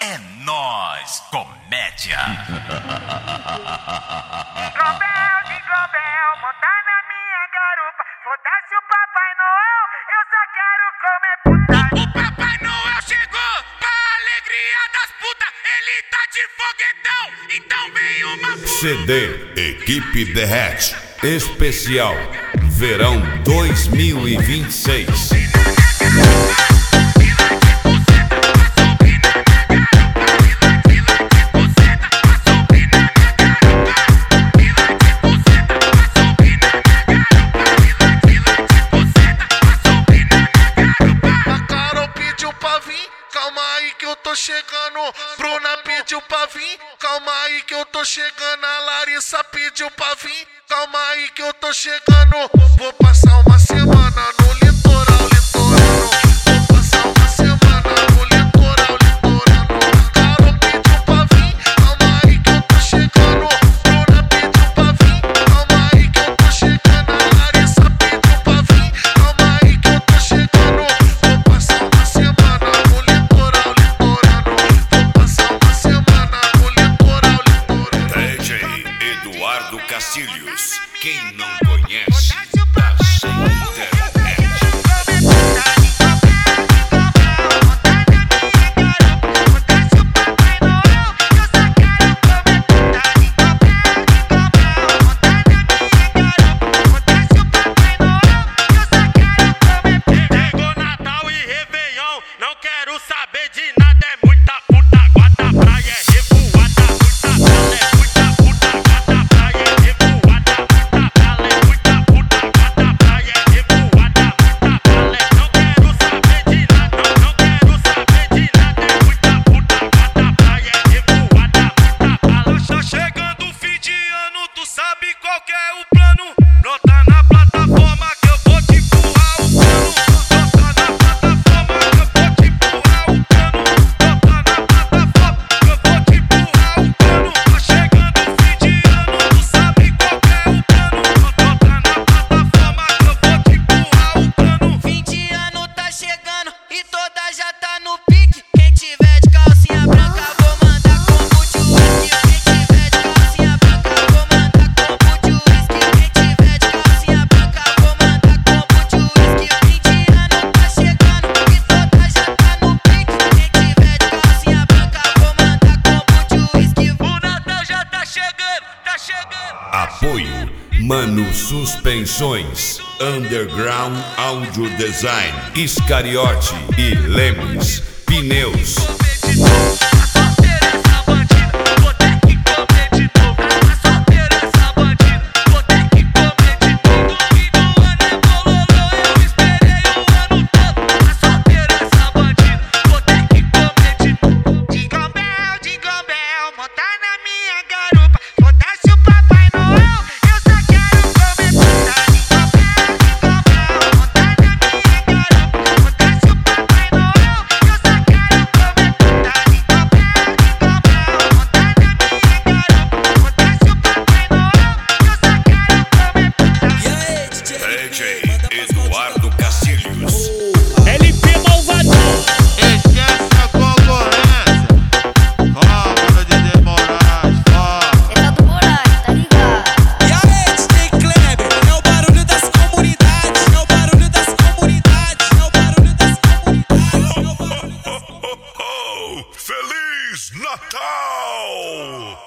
É nóis, comédia. Jingle bell, montar na minha garupa. Foda-se o Papai Noel, eu só quero comer puta. O Papai Noel chegou pra alegria das putas. Ele tá de foguetão, então vem uma puta. CD Equipe Derrete Especial Verão 2026. Calma aí que eu tô chegando. Bruna pediu pra vir. Calma aí que eu tô chegando. A Larissa pediu pra vir. Calma aí que eu tô chegando. Vou passar uma semana no litoral, litorano. Vou passar uma semana no litoral, litorano. A Carol pediu pra vir. Calma aí que eu tô chegando. Bruna pediu pra vir. Calma aí que eu tô chegando. A Larissa pediu pra vir. Calma aí que eu tô chegando. Vou passar uma semana no litoral, litorano. Vou passar uma semana no litoral, litorano. DJ Eduardo Castilhos. Quem não conhece, tá sem internet. Chegou Natal e Réveillon, não quero saber de nada. É muita puta, guarda praia, é revoada. Muita bala, é muita puta, guarda praia, é revoada. Muita bala, é muita puta, guarda praia, é revoada. Muita bala, não quero saber de nada, não quero saber de nada. É muita puta, guarda praia, é revoada. Muita bala. Tá chegando o fim de ano, tu sabe qual que é o plano? Brota na plataforma que eu vou te empurrar o cano. Brota na plataforma que eu vou te empurrar o cano. Brota na plataforma que eu vou te empurrar o cano. Tá chegando o fim de ano, tu sabe qual que é o plano? Brota na plataforma que eu vou te empurrar o cano. Fim de ano tá chegando e toda já tá no pique. Quem tiver de calcinha branca, vou mandar combo de uísque. Quem tiver de calcinha branca, vou mandar combo de uísque. Quem tiver de calcinha branca, vou mandar combo de uísque. Fim de ano tá chegando e toda já tá no pique. Quem tiver de calcinha branca, vou mandar combo de uísque. O Natal já tá chegando, tá chegando. Apoio Mano Suspensões, Underground Audio Design, Iscariote e Lemes Pneus. Jingle bell, montar na minha garupa. Foda-se o Papai Noel, eu só quero comer puta. Jingle bell, montar na minha garupa. Foda-se o Papai Noel, eu só quero comer puta. Jingle bell, montar na minha garupa. Foda-se o Papai Noel, eu só quero comer puta. DJ Eduardo Castilhos. LP Malvadão. Esquece a concorrência. Cobra de Moraes, É Tato Moraes, tá ligado? E aí, DJ Kleber, é o barulho das comunidades, é o barulho das comunidades, é o barulho das comunidades, é o barulho das comunidades. Feliz Natal!